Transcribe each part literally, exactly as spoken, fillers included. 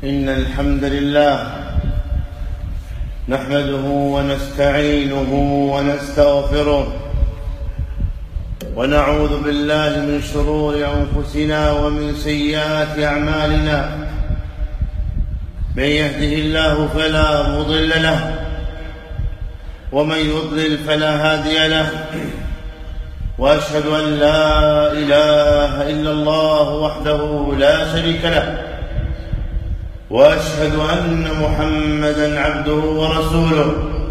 إن الحمد لله نحمده ونستعينه ونستغفره ونعوذ بالله من شرور أنفسنا ومن سيئات أعمالنا. من يهده الله فلا مضل له ومن يضلل فلا هادي له، وأشهد أن لا إله إلا الله وحده لا شريك له، وأشهد أن محمدًا عبده ورسوله.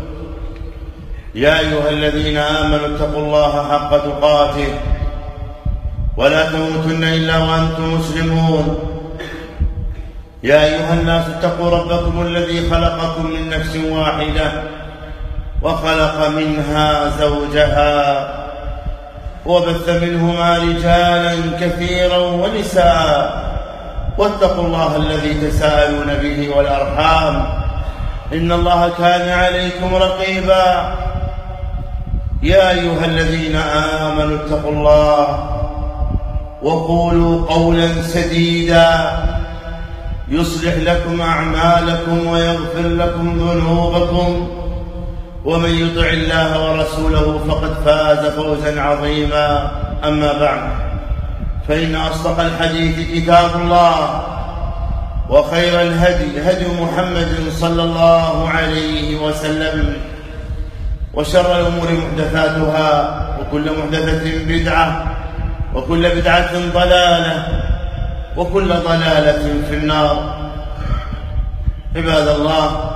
يا أيها الذين آمنوا اتقوا الله حق تقاته ولا تموتن إلا وأنتم مسلمون. يا أيها الناس اتقوا ربكم الذي خلقكم من نفس واحدة وخلق منها زوجها وبث منهما رجالا كثيرا ونساء، واتقوا الله الذي تساءلون به والأرحام إن الله كان عليكم رقيبا. يا أيها الذين آمنوا اتقوا الله وقولوا قولا سديدا يصلح لكم أعمالكم ويغفر لكم ذنوبكم، ومن يطع الله ورسوله فقد فاز فوزا عظيما. أما بعد، فإن أصدق الحديث كتاب الله، وخير الهدي هدي محمد صلى الله عليه وسلم، وشر الأمور محدثاتها، وكل محدثة بدعة، وكل بدعة ضلالة، وكل ضلالة في النار. عباد الله،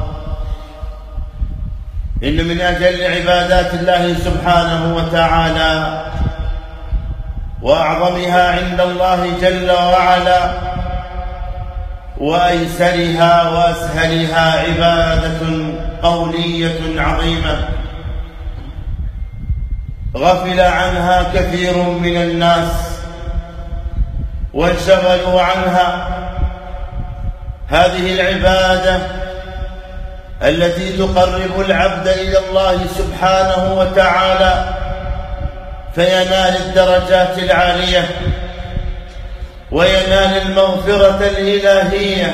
إن من أجل عبادات الله سبحانه وتعالى وأعظمها عند الله جل وعلا وأيسرها وأسهلها عبادة قولية عظيمة غفل عنها كثير من الناس وانشغلوا عنها. هذه العبادة التي تقرب العبد إلى الله سبحانه وتعالى فينال الدرجات العالية وينال المغفرة الإلهية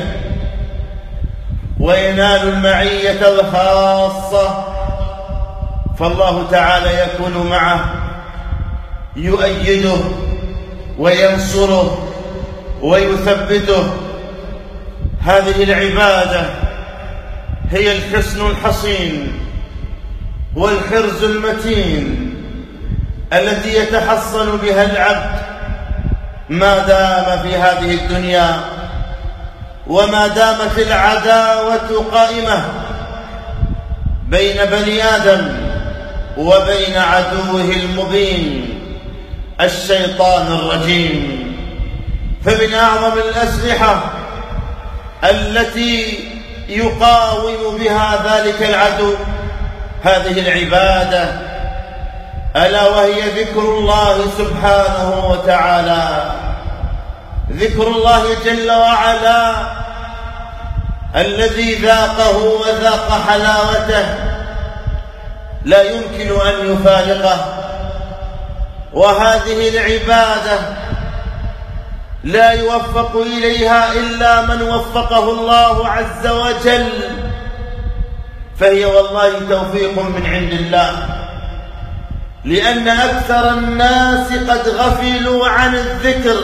وينال المعية الخاصة، فالله تعالى يكون معه يؤيده وينصره ويثبته. هذه العبادة هي الحصن الحصين والحرز المتين التي يتحصن بها العبد ما دام في هذه الدنيا، وما دامت العداوة قائمة بين بني آدم وبين عدوه المبين الشيطان الرجيم. فمن أعظم الأسلحة التي يقاوم بها ذلك العدو هذه العبادة، ألا وهي ذكر الله سبحانه وتعالى، ذكر الله جل وعلا الذي ذاقه وذاق حلاوته لا يمكن أن يفارقه. وهذه العبادة لا يوفق إليها إلا من وفقه الله عز وجل، فهي والله توفيق من عند الله، لأن أكثر الناس قد غفلوا عن الذكر،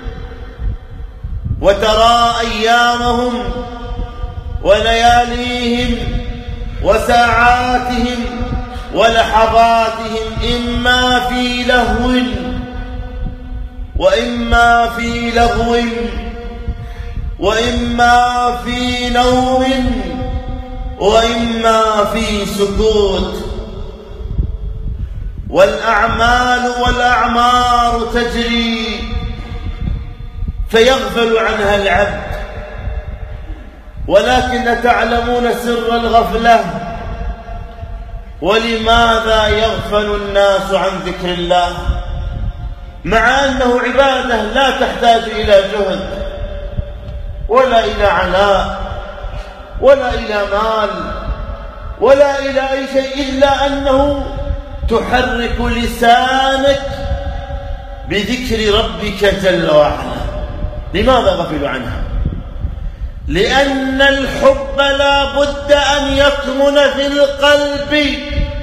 وترى أيامهم ولياليهم وساعاتهم ولحظاتهم إما في لهو وإما في لغو وإما في نوم وإما في سكوت، والأعمال والأعمار تجري فيغفل عنها العبد. ولكن تعلمون سر الغفلة، ولماذا يغفل الناس عن ذكر الله مع أنه عبادة لا تحتاج إلى جهد ولا إلى عناء ولا إلى مال ولا إلى أي شيء، إلا أنه تحرك لسانك بذكر ربك جل وعلا. لماذا غفلوا عنها؟ لأن الحب لا بد أن يكمن في القلب،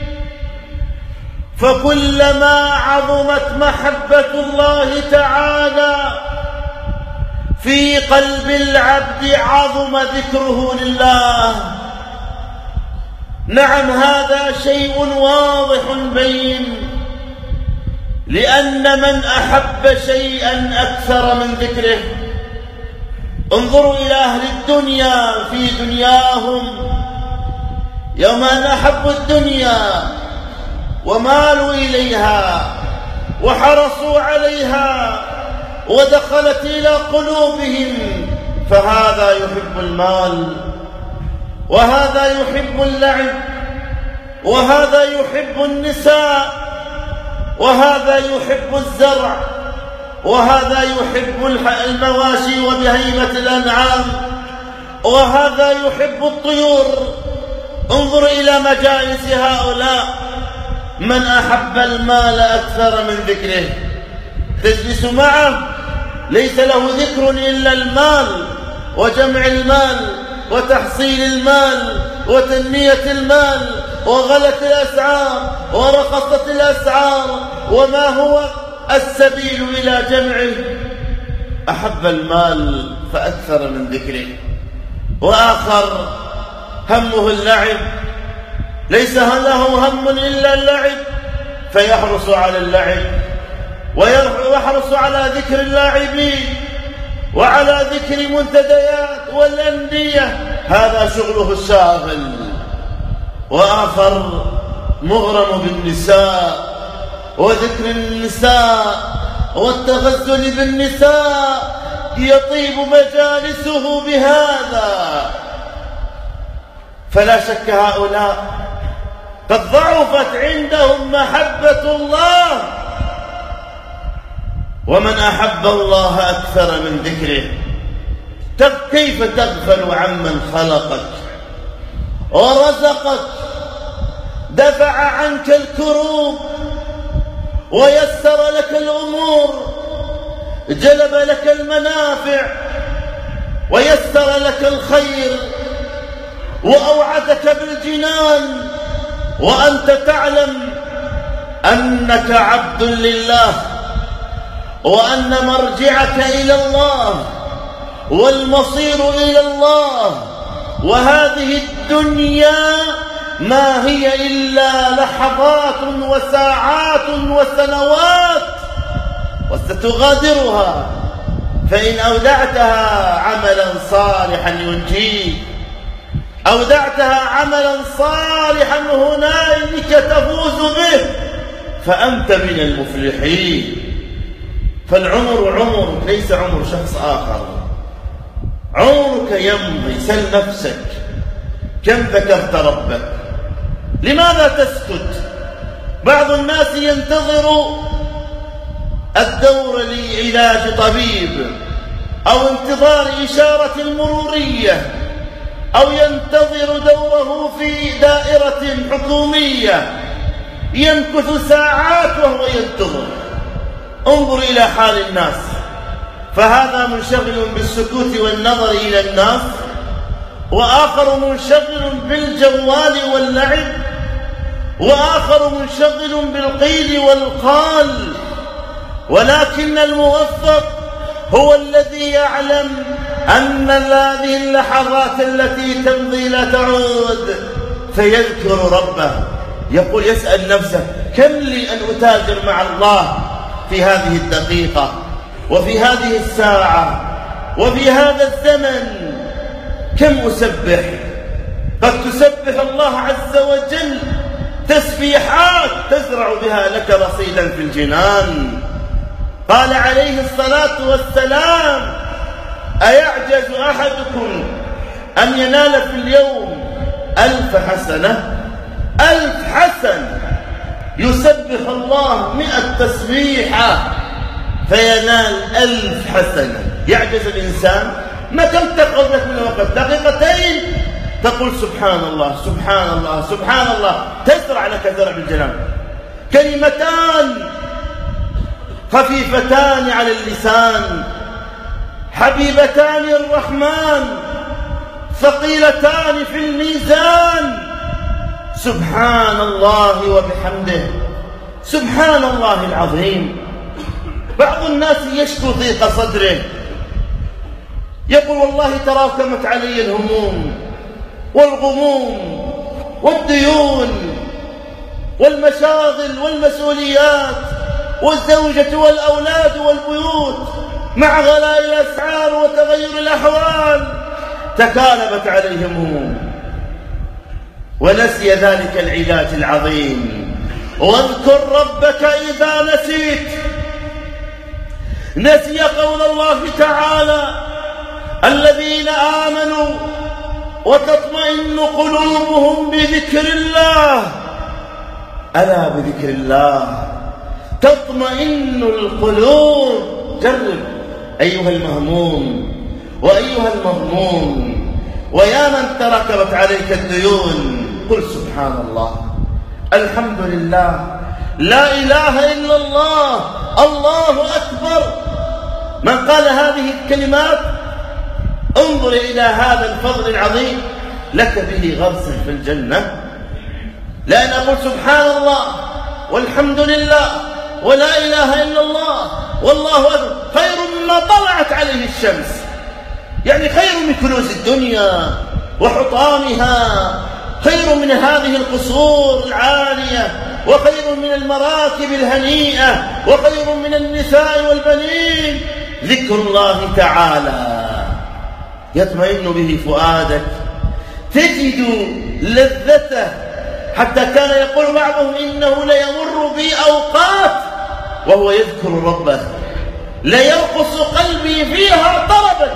فكلما عظمت محبة الله تعالى في قلب العبد عظم ذكره لله. نعم، هذا شيء واضح بين، لأن من أحب شيئا أكثر من ذكره. انظروا إلى أهل الدنيا في دنياهم، يوم أن أحبوا الدنيا ومالوا إليها وحرصوا عليها ودخلت إلى قلوبهم، فهذا يحب المال، وهذا يحب اللعب، وهذا يحب النساء، وهذا يحب الزرع، وهذا يحب المواشي وبهيمة الأنعام، وهذا يحب الطيور. انظر إلى مجالس هؤلاء، من أحب المال أكثر من ذكره. تجلس معه ليس له ذكر إلا المال وجمع المال وتحصيل المال وتنمية المال وغلت الأسعار ورخصت الأسعار، وما هو السبيل إلى جمعه؟ أحب المال فأكثر من ذكره. وآخر همه اللعب، ليس له هم إلا اللعب، فيحرص على اللعب ويحرص على ذكر اللاعبين وعلى ذكر منتديات والأندية، هذا شغله الشاغل. وآخر مغرم بالنساء وذكر النساء والتغزل بالنساء، يطيب مجالسه بهذا. فلا شك هؤلاء قد ضعفت عندهم محبة الله. ومن أحب الله أكثر من ذكره، كيف تغفل عمن خلقك ورزقك، دفع عنك الكروب ويسر لك الأمور، جلب لك المنافع ويسر لك الخير وأوعدك بالجنان، وأنت تعلم أنك عبد لله، وأن مرجعك إلى الله والمصير إلى الله، وهذه الدنيا ما هي إلا لحظات وساعات وسنوات وستغادرها. فإن أودعتها عملا صالحا ينجيك، أودعتها عملا صالحا هنالك تفوز به، فأنت من المفلحين. فالعمر عمرك ليس عمر شخص آخر، عمرك يمضي. سل نفسك، كم ذكرت ربك؟ لماذا تسكت؟ بعض الناس ينتظر الدور لعلاج طبيب، أو انتظار إشارة مرورية، أو ينتظر دوره في دائرة حكومية، يمكث ساعات وهو ينتظر. انظر إلى حال الناس، فهذا منشغل بالسكوت والنظر إلى الناس، وآخر منشغل بالجوال واللعب، وآخر منشغل بالقيل والقال. ولكن الموفق هو الذي يعلم أن هذه اللحظات التي تمضي لا تعود، فيذكر ربه. يقول، يسأل نفسه، كم لي أن أتاجر مع الله في هذه الدقيقة وفي هذه الساعة وفي هذا الزمن؟ كم أسبح؟ قد تسبح الله عز وجل تسبيحات تزرع بها لك رصيدا في الجنان. قال عليه الصلاة والسلام: أيعجز أحدكم أن ينال في اليوم ألف حسنة؟ ألف حسنة، يسبح الله مئة تسبيحة فينال ألف حسنة. يعجز الإنسان؟ ما كم تقعد لك من الوقت؟ دقيقتين تقول سبحان الله سبحان الله سبحان الله، تزرع لك زرع بالجنان. كلمتان خفيفتان على اللسان، حبيبتان الرحمن، ثقيلتان في الميزان. سبحان الله وبحمده، سبحان الله العظيم. بعض الناس يشكو ضيق صدره، يقول والله تراكمت علي الهموم والغموم والديون والمشاغل والمسؤوليات والزوجة والأولاد والبيوت، مع غلاء الأسعار وتغير الأحوال تكالبت عليه هموم، ونسي ذلك العلاج العظيم. واذكر ربك إذا نسيت. نسي قول الله تعالى: الذين آمنوا وتطمئن قلوبهم بذكر الله. ألا بذكر الله تطمئن القلوب. جرب أيها المهموم وأيها المضموم، ويا من تركبت عليك الديون، قل سبحان الله، الحمد لله، لا إله إلا الله، الله أكبر. من قال هذه الكلمات انظر إلى هذا الفضل العظيم، لك به غرس في الجنة. لأن أقول سبحان الله والحمد لله ولا إله إلا الله والله أكبر خير مما طلعت عليه الشمس، يعني خير من كنوز الدنيا وحطامها، خير من هذه القصور العالية، وخير من المراكب الهنيئة، وخير من النساء والبنين. ذكر الله تعالى يطمئن به فؤادك، تجد لذته، حتى كان يقول بعضهم إنه ليمر بي أوقات وهو يذكر ربه ليرقص قلبي فيها طربا.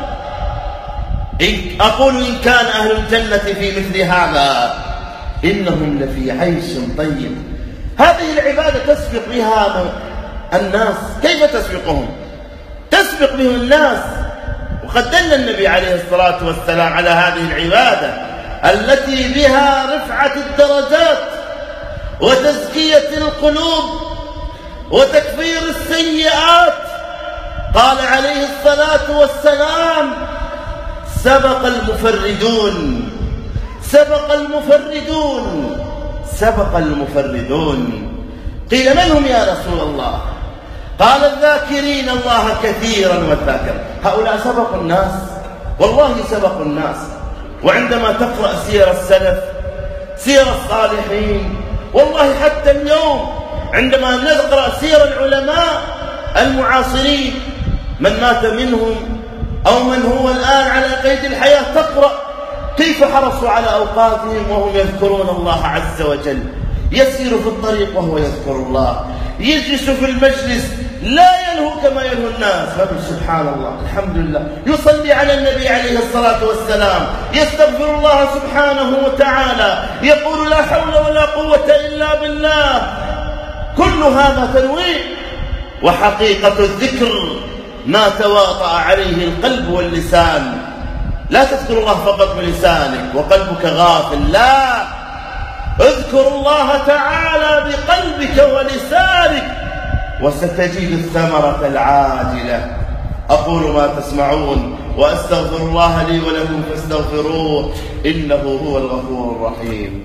أقول إن كان أهل الجنة في مثل هذا إنهم لفي عيش طيب. هذه العبادة تسبق بها الناس. كيف تسبقهم؟ تسبق بهم الناس. وقد دل النبي عليه الصلاة والسلام على هذه العبادة التي بها رفعة الدرجات وتزكية القلوب وتكفير السيئات. قال عليه الصلاة والسلام: سبق المفردون، سبق المفردون، سبق المفردون. قيل: من هم يا رسول الله؟ قال: الذاكرين الله كثيرا والذاكرين. هؤلاء سبقوا الناس، والله سبقوا الناس. وعندما تقرأ سير السلف، سير الصالحين، والله حتى اليوم عندما نقرأ سير العلماء المعاصرين، من مات منهم أو من هو الآن على قيد الحياة، تقرأ كيف حرصوا على أوقاتهم وهم يذكرون الله عز وجل. يسير في الطريق وهو يذكر الله، يجلس في المجلس لا يلهو كما يلهو الناس، فقل سبحان الله، الحمد لله. يصلي على النبي عليه الصلاة والسلام، يستغفر الله سبحانه وتعالى، يقول: لا حول ولا قوة إلا بالله. كل هذا تنويع. وحقيقة الذكر ما تواطأ عليه القلب واللسان. لا تذكر الله فقط بلسانك وقلبك غافل، لا، اذكر الله تعالى بقلبك ولسانك وستجد الثمرة العاجلة. أقول ما تسمعون وأستغفر الله لي ولكم فاستغفروه إنه هو الغفور الرحيم.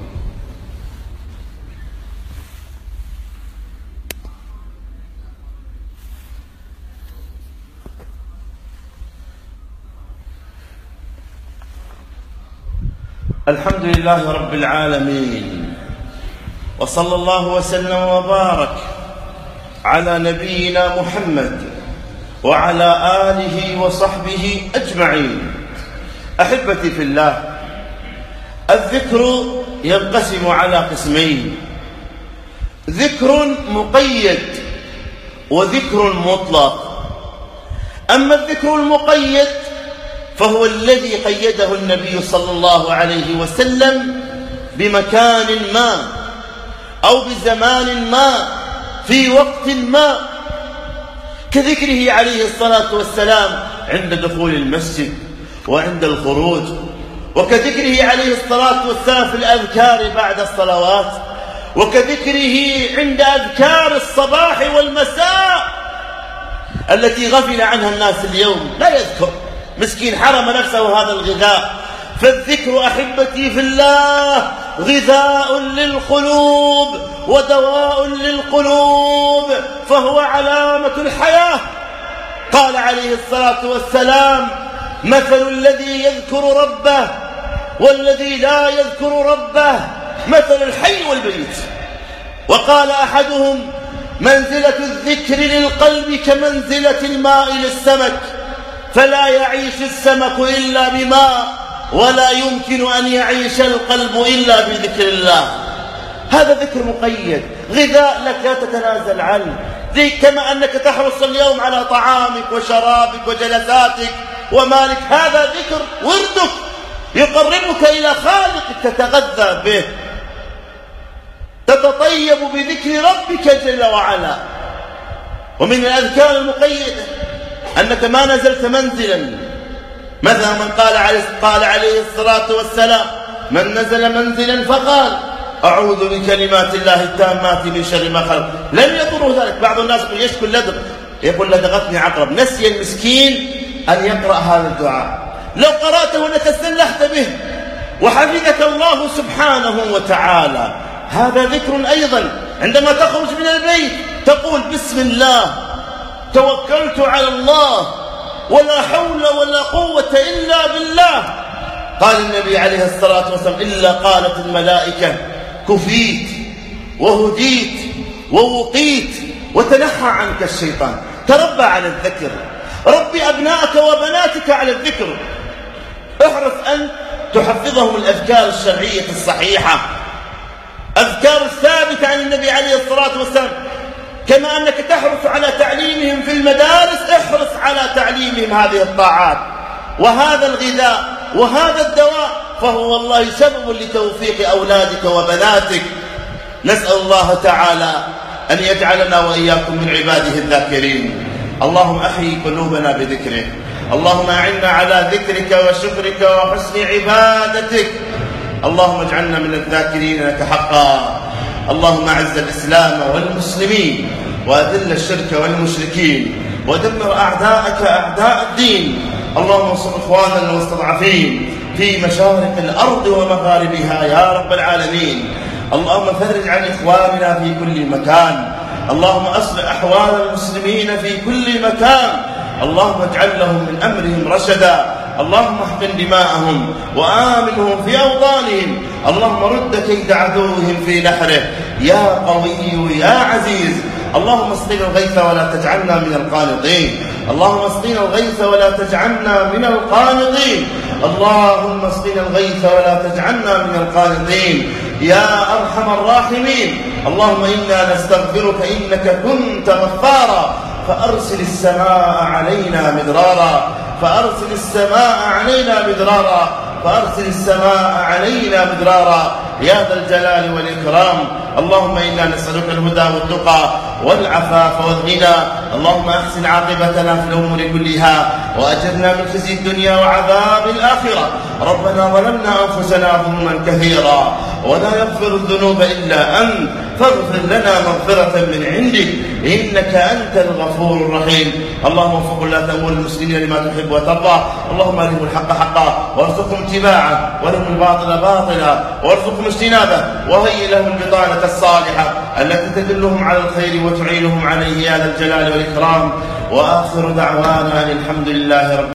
الحمد لله رب العالمين، وصلى الله وسلم وبارك على نبينا محمد وعلى آله وصحبه أجمعين. أحبتي في الله، الذكر ينقسم على قسمين: ذكر مقيد وذكر مطلق. أما الذكر المقيد فهو الذي قيده النبي صلى الله عليه وسلم بمكان ما أو بزمان ما في وقت ما، كذكره عليه الصلاة والسلام عند دخول المسجد وعند الخروج، وكذكره عليه الصلاة والسلام في الأذكار بعد الصلوات، وكذكره عند أذكار الصباح والمساء التي غفل عنها الناس اليوم. لا يذكر، مسكين حرم نفسه هذا الغذاء، فالذكر أحبتي في الله غذاء للقلوب ودواء للقلوب، فهو علامة الحياة. قال عليه الصلاة والسلام: مثل الذي يذكر ربه والذي لا يذكر ربه مثل الحي والميت. وقال أحدهم: منزلة الذكر للقلب كمنزلة الماء للسمك، فلا يعيش السمك إلا بماء، ولا يمكن أن يعيش القلب إلا بذكر الله. هذا ذكر مقيد، غذاء لك لا تتنازل عنه، زي كما أنك تحرص اليوم على طعامك وشرابك وجلساتك ومالك، هذا ذكر وردك يقربك إلى خالقك، تتغذى به، تتطيب بذكر ربك جل وعلا. ومن الأذكار المقيدة أنك ما نزلت منزلا، مثلا من قال عليه, قال عليه الصلاة والسلام: من نزل منزلا فقال أعوذ بكلمات الله التامات من شر ما خلق، لم يضره ذلك. بعض الناس يقول: يشكو اللدغ، يقول: لدغتني عقرب. نسي المسكين أن يقرأ هذا الدعاء، لو قرأته لتسلحت به وحفظك الله سبحانه وتعالى. هذا ذكر أيضا. عندما تخرج من البيت تقول: بسم الله توكلت على الله ولا حول ولا قوة إلا بالله. قال النبي عليه الصلاة والسلام: إلا قالت الملائكة كفيت وهديت ووقيت وتنحى عنك الشيطان. تربى على الذكر، ربي أبنائك وبناتك على الذكر، احرص أن تحفظهم الأذكار الشرعية الصحيحة، أذكار الثابتة عن النبي عليه الصلاة والسلام. كما أنك تحرص على تعليمهم في المدارس، احرص على تعليمهم هذه الطاعات وهذا الغذاء وهذا الدواء، فهو والله سبب لتوفيق أولادك وبناتك. نسأل الله تعالى أن يجعلنا وإياكم من عباده الذاكرين. اللهم أحيي قلوبنا بذكرك، اللهم أعنا على ذكرك وشكرك وحسن عبادتك، اللهم اجعلنا من الذاكرين لك حقا. اللهم أعز الإسلام والمسلمين وأذل الشرك والمشركين ودمر أعداءك أعداء الدين. اللهم انصر إخواننا المستضعفين في مشارق الأرض ومغاربها يا رب العالمين. اللهم فرج عن إخواننا في كل مكان، اللهم أصلح أحوال المسلمين في كل مكان، اللهم اجعل لهم من أمرهم رشدا، اللهم احقن دماءهم وآمنهم في أوطانهم، اللهم رد كيد عدوهم في نحره يا قوي يا عزيز. اللهم اسقنا الغيث ولا تجعلنا من القانطين، اللهم اسقنا الغيث ولا تجعلنا من القانطين، اللهم اسقنا الغيث ولا تجعلنا من القانطين يا أرحم الراحمين. اللهم إنا نستغفرك إنك كنت غفارا، فأرسل السماء علينا مدرارا، فأرسل السماء علينا مدرارا، فأرسل السماء علينا مدرارا يا ذا الجلال والإكرام. اللهم إنا نسألك الهدى والتقى والعفاف والغنى، اللهم أحسن عاقبتنا في الأمور كلها وأجرنا من خزي الدنيا وعذاب الآخرة. ربنا ظلمنا أنفسنا ظلما كثيرا ولا يغفر الذنوب إلا أنت، فاغفر لنا مغفرة من عندك إنك أنت الغفور الرحيم. اللهم وفق ولاة أمور المسلمين لما تحب وترضى، اللهم أرهم الحق حقا وارزقهم اتباعه، وارهم الباطل باطلا وارزقهم اجتنابه، وهيئ لهم البطانة الصالحة التي تدلهم على الخير وتعينهم عليه يا ذا الجلال والإكرام. وآخر دعوانا أن الحمد لله رب